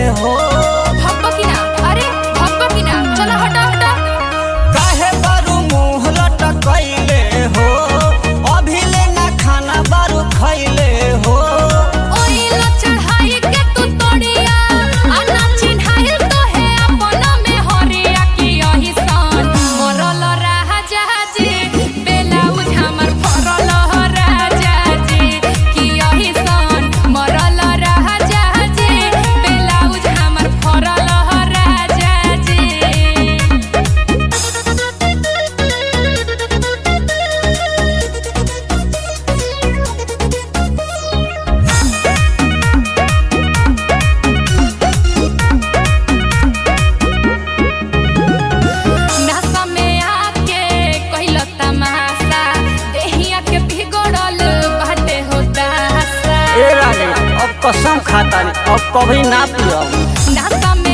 हो। भब्बा की ना, अरे भब्बा की ना, चला हटा हटा। काहे बारू मुंह लटकैले हो, अभी ले ना खाना बारू खैले हो। ओई लो चढ़ाई के तू तोड़िया, आना चिन्हाइल तो है अपना में हरिया की यही सन। मरल राजा जी, बेलाउज हमर फरल राजा जी की यही सन। मरल राजा जी, बेलाउज हमर फरल राजा जी। नशा में आके कइल तमाशा, देहिया के बिगड़ल बाटे होता हसा। ए रानी अब कसम खाता नहीं, अब कभी ना पियब। नशा में